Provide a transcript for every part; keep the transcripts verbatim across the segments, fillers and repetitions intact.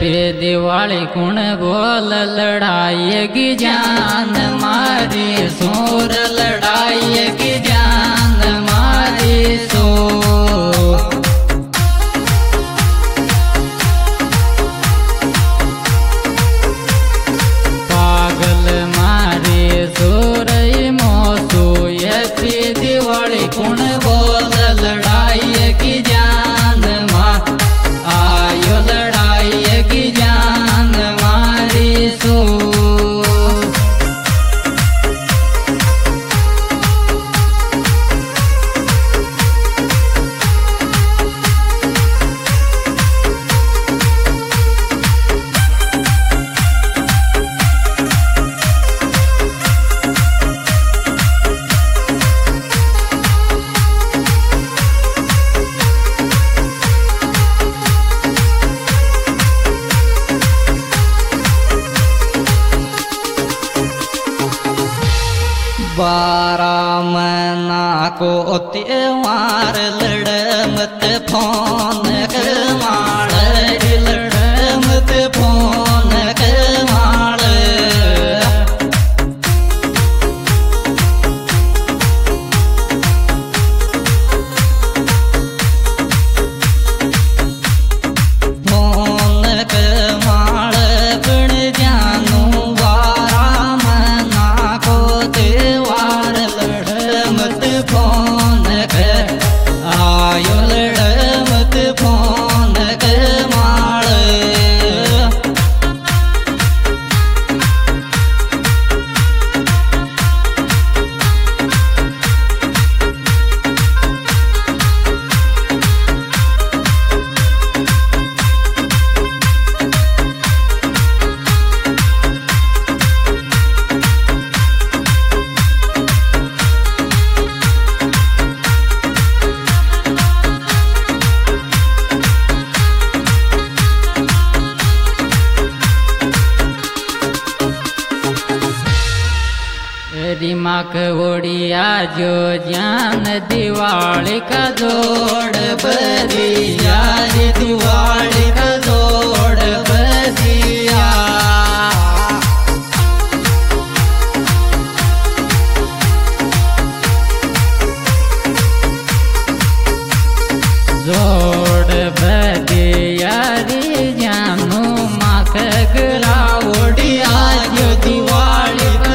Happy Diwali कुण बोल लड़ाई की जान मारी सोर लड़ाई की जान मारी सो पागल मारी सोर मोसू हैप्पी दिवाली कुण बोल लड़ाई की जान मार आयो लड़ाई की जान मारी सो बारह महीना को त्योहार लड़ मत फोन कमाड़ लड़ मत फोन कमाड़ फोन कमाड़ बिन जानू बारह महीना को त्योहार मत फोन कर आयो लड़ मत फोन कर माड़ दिमाग ओडिया जो जान दिवाली का जोड़ बदिया दिवाली का जोड़ बदिया जोड़ बदिया रे जानू माख गला ओडिया जो दिवाली का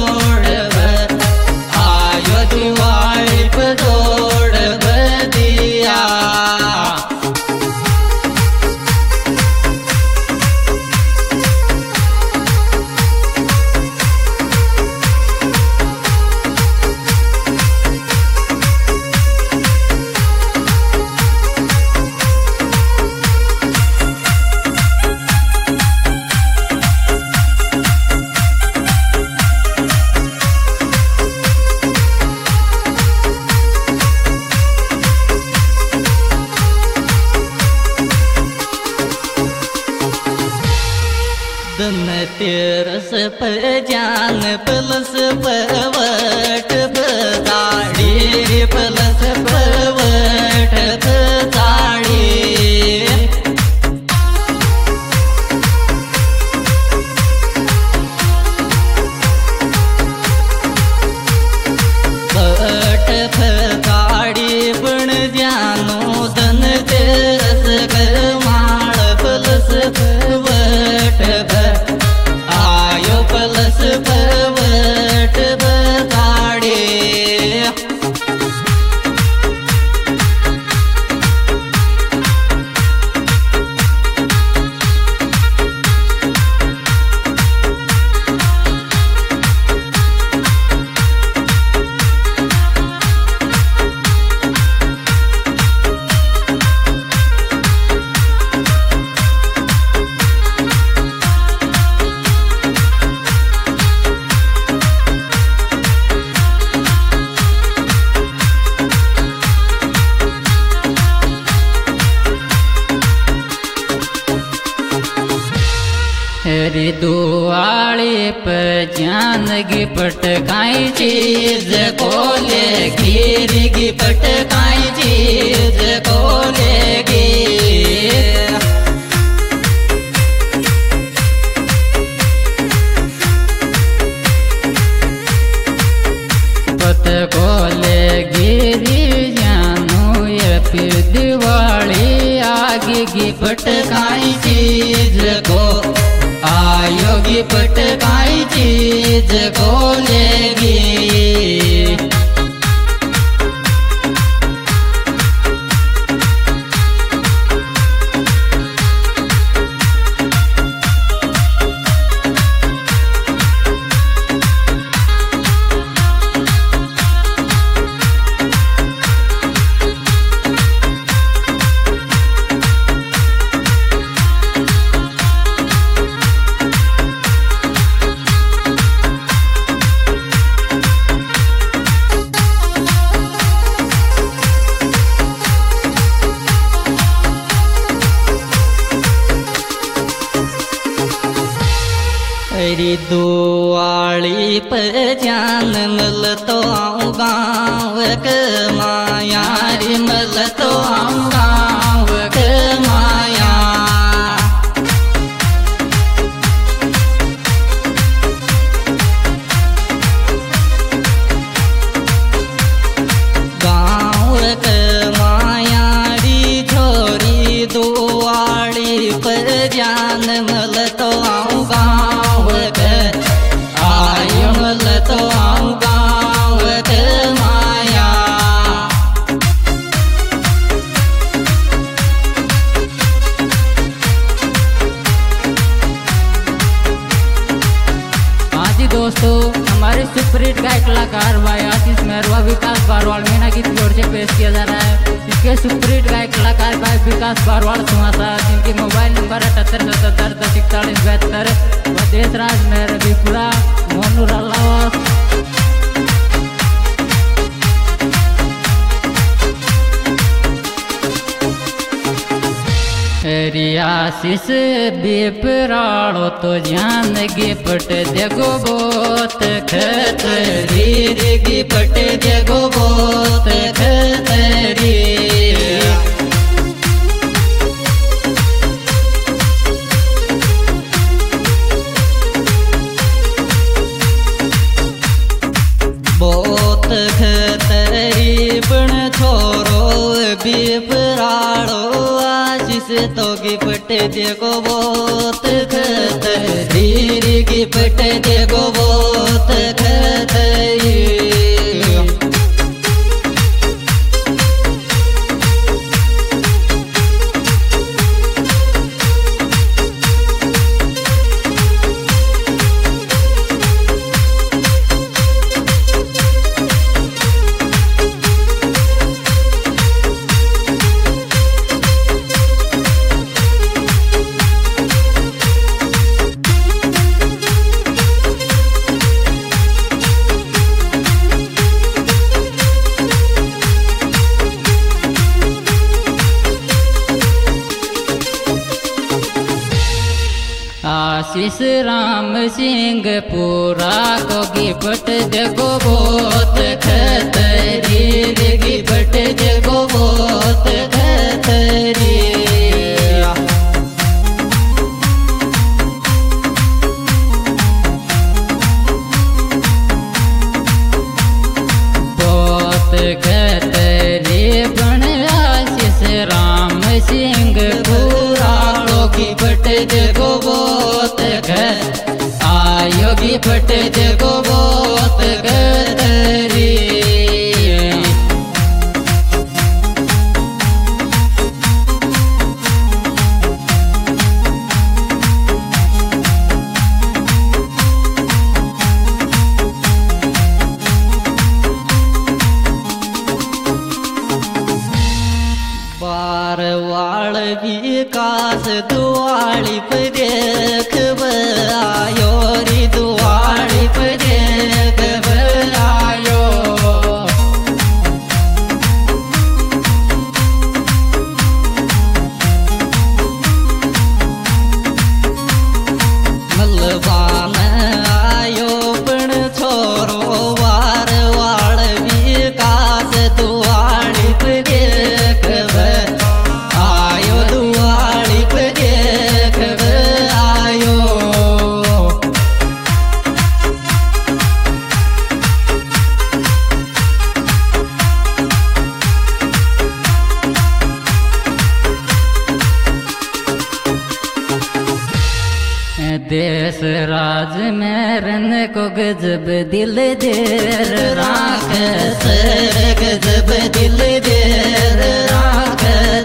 तेरस पर जान प्लस परवट बताड़ी प्लस परवट बताड़ी बट फताड़ी बन जानो धन तेरस कर माड़ प्लस परवट आयो प्लस परवट बताड़े रे दुआली पर जान गिफ्ट काई चीज कोले खीर गिफ्ट काई चीज कोले गी जको ले गिरी जानू ये फिर दिवाली आगे की पटकाई चीज को आयोगी पटकाई चीज को लेगी। तेरी दुआली पर जान मिल तो आऊँ गाँव के माया रे मिल तो आऊँ गाँव के माया। गाँव के माया री छोरी दुआली पर जान मिल तो आऊँ गाँव तो आऊँ गाँव के माया। हाँ जी दोस्तों, हमारे सुपरहिट गायक कलाकार भाई आशीष मेहरवा विकास बारवाल मीना की ओर से पेश किया जा रहा है। इसके सुपरहिट गायक कलाकार भाई विकास बारवाल सुहासा, जिनकी मोबाइल नंबर अठहत्तर सतहत्तर दस इकतालीस बहत्तर व देशराज मेहर रबीपुरा मोनूर अल्लाह। आशीष बेपराड़ो तो जान गे पट देगो बोत खतरी गे पट देगो बोत खतरी। बोत खतरी बन छोरो बेपराड़ो से तो गिफ्ट देगो बोत खतरी गिफ्ट देगो बोत खतरी। आशीष राम सिंह पूरा को गिफ्ट देगो बोत खतरी गिफ्ट देगो बोत खतरी। बोत खतरी बन आशीष राम सिंह पूरा को गिफ्ट देगो बोत आयो गिफ्ट देगो बोत खतरी। बारवाल विकास दुआली पर देख आयो रे दुआली पर देख आयो। मलबान आयो पण छोरो बारवाल विकास दुआली पर देख आयो दुआली पर देख आयो। देश राज में रन को गजब दिल देर राख गजब दिल देर राख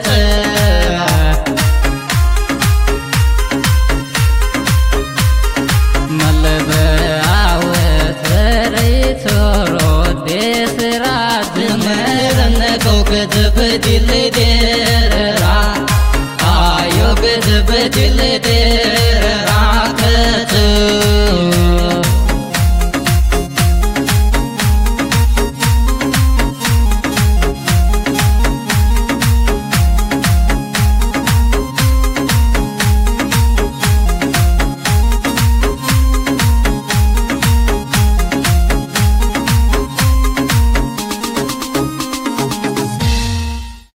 मलब आवे सरे छोरो देश राज में रन को गजब दिल देर राख आयो गजब दिल देर